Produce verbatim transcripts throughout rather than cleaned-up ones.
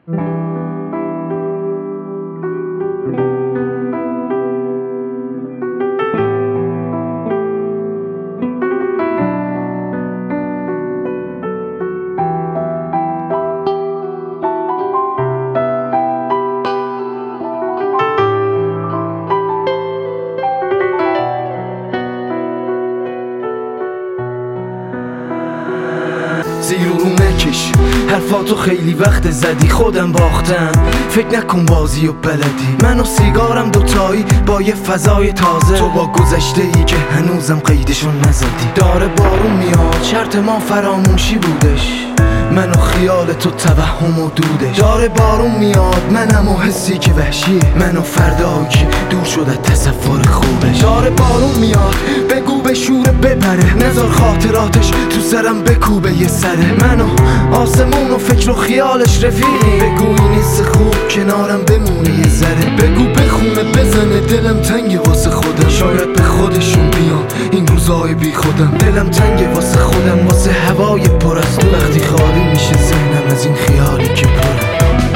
زیر رو نکش، حرفاتو خیلی وقت زدی، خودم باختم. فکر نکن بازی و بلدی، من و سیگارم دوتایی با یه فضای تازه. تو با گذشته ای که هنوزم قیدشون نزدی. داره بارون میاد، شرط ما فراموشی بودش، من و خیال تو توهم و دودش. داره بارون میاد، منم و حسی که وحشیه، من و فردایی که دور شده تصور خوبش. داره بارون میاد، بگو به شور بپره، نذار خاطراتش تو سرم بکوبه یه سره. من و آسمون و فکر و خیالش رفیقی، بگو این حس خوب کنارم بمونه یه ذره. بگو بخونه بزنه دلم تنگه واسه خودم، شاید به خودشون بیان این روزای بی خودم. دلم تنگه واسه خودم، واسه هوای پر از تو، وقتی خالی میشه ذهنم از این خیالی که پره.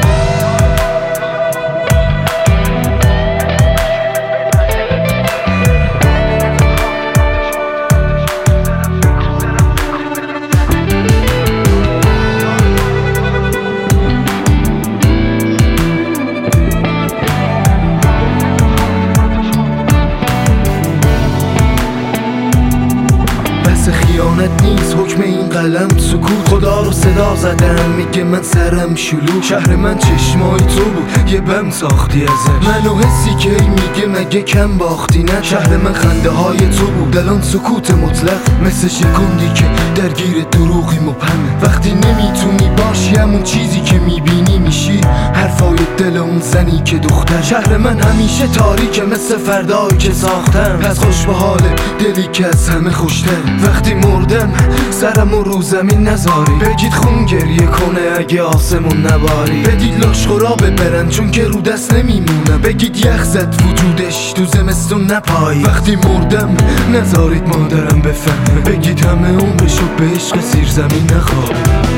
خیانت نیست حکم این قلم سکوت، خدا رو صدا زدم میگه من سرم شلوغ. شهر من چشمای تو بود، یه بم ساختی ازش، منو حسی که میگه مگه کم باختی نه. شهر من خنده های تو بود، الان سکوت مطلق، مثل شکندی که درگیر دروغی مبهمه. وقتی نمیتونی باشی همون چیزی که میبینی میشی، حرفای دل اون زنی که دختر. شهر من همیشه تاریکه مثل فردایی که ساختم، پس خوش به حال دلی که از همه خوشتر. وقتی مردم سرم و رو زمین نذاری، بگید خون گریه کنه اگه آسمون نباری. بدید لاش خورا ببرن چون که رو دست نمیمونم، بگید یخ زد وجودش تو زمستون نپایی. وقتی مردم نذارید مادرم بفهمه، بگید همه عمرشو به عشق زیر زمین نخوابه.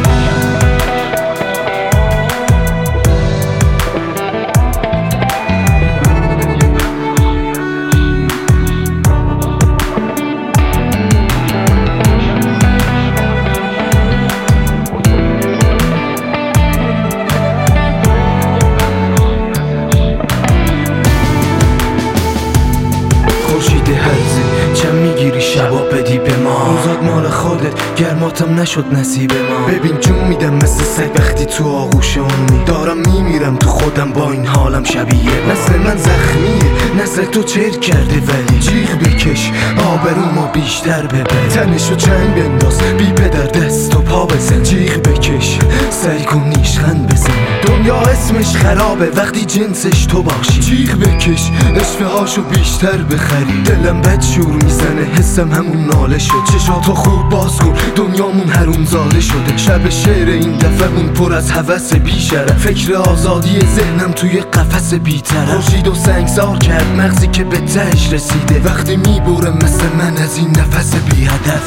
چم میگیری شبا بدی به ما، روزات مال خودت، گرماتم نشد نصیب ما. ببین جون میدم مثل سگ وقتی تو آغوش اونی، دارم میمیرم تو خودم با این حالم شبیه ما. نسل من زخمیه، نسل تو چرک کرده، ولی جیغ بکش آبرومو بیشتر ببر. تنشو چنگ بنداز بی پدر دست و پا بزن، جیغ بکش سعی کن نیشخند بزن. دنیا اسمش خرابه وقتی جنسش تو باشی، جیغ بکش اشوه هاشو بیشتر بخری. دلم بد شور میزنه حسم همون ناله شد، چشاتو خوب باز کن دنیامون حروم زاده شده. شب شعر این دفعمون پر از هوس بیشرف، فکر آزادی ذهنم توی قفس بی‌طرف. خورشید و سنگسار کرد مغزی که به تهش رسیده، وقتی میبره مثل من از این نفس بی هدف.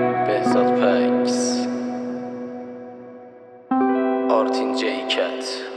Artin J Cat.